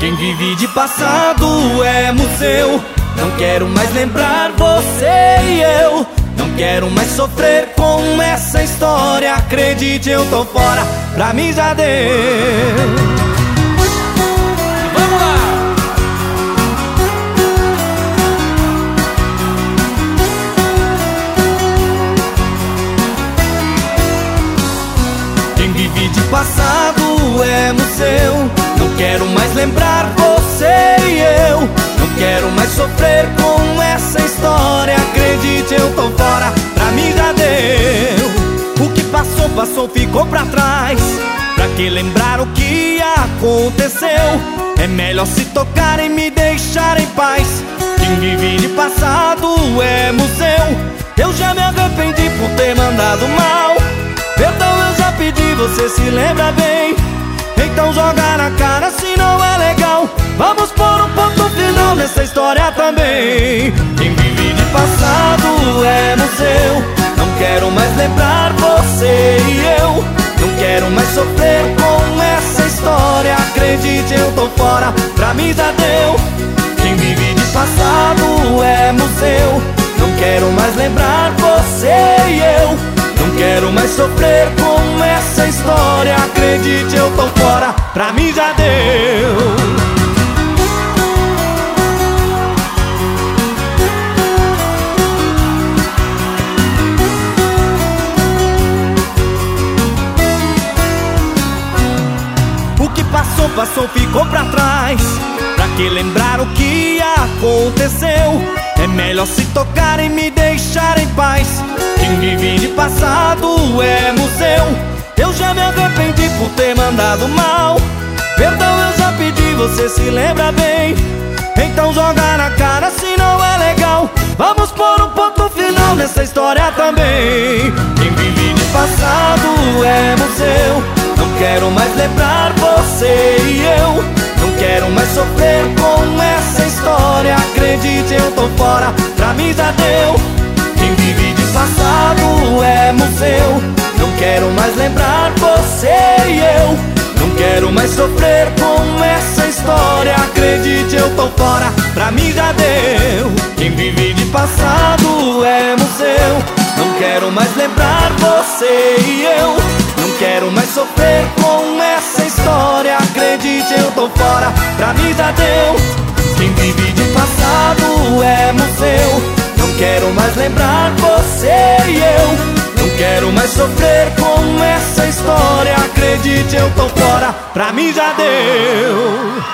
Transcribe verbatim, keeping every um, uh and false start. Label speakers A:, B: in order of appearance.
A: Quem vive de passado é museu. Não quero mais lembrar você e eu. Não quero mais sofrer com essa história. Acredite, eu tô fora, pra mim já deu. Vamos lá! Quem vive de passado é museu. Não quero mais lembrar você e eu. Não quero mais sofrer com essa história. Acredite, eu tô fora, pra mim já deu. O que passou, passou, ficou pra trás. Pra que lembrar o que aconteceu? É melhor se tocar e me deixar em paz. Quem vive de passado é museu. Eu já me arrependi por ter mandado mal. Perdão eu já pedi, você se lembra bem. Então joga na cara se não é legal. Vamos pôr um ponto final nessa história também. Quem vive de passado é museu. Não quero mais lembrar você e eu. Não quero mais sofrer com essa história. Acredite, eu tô fora, pra mim já deu. Quem vive de passado é museu. Não quero mais lembrar você e eu. Não quero mais sofrer com essa história. Acredite, eu tô fora, pra mim já deu. O que passou, passou, ficou pra trás. Pra que lembrar o que aconteceu? É melhor se tocar e me deixar em paz. Quem vive de passado é museu. Eu já me arrependi por ter mandado mal. Perdão eu já pedi, você se lembra bem. Então joga na cara se não é legal. Vamos pôr um ponto final nessa história também. Quem vive de passado é museu. Não quero mais lembrar você e eu. Não quero mais sofrer com essa história. Acredite, eu tô fora, pra mim já deu. Quem vive de passado é museu. Não quero mais lembrar você e eu. Não quero mais sofrer com essa história. Acredite, eu tô fora, pra mim já deu. Quem vive de passado é museu. Não quero mais lembrar você e eu. Não quero mais sofrer com essa história. Acredite, eu tô fora, pra mim já deu. Quem vive de passado é museu. Não quero mais lembrar você e eu. Não quero mais sofrer com essa história. Acredite, eu tô fora, pra mim já deu.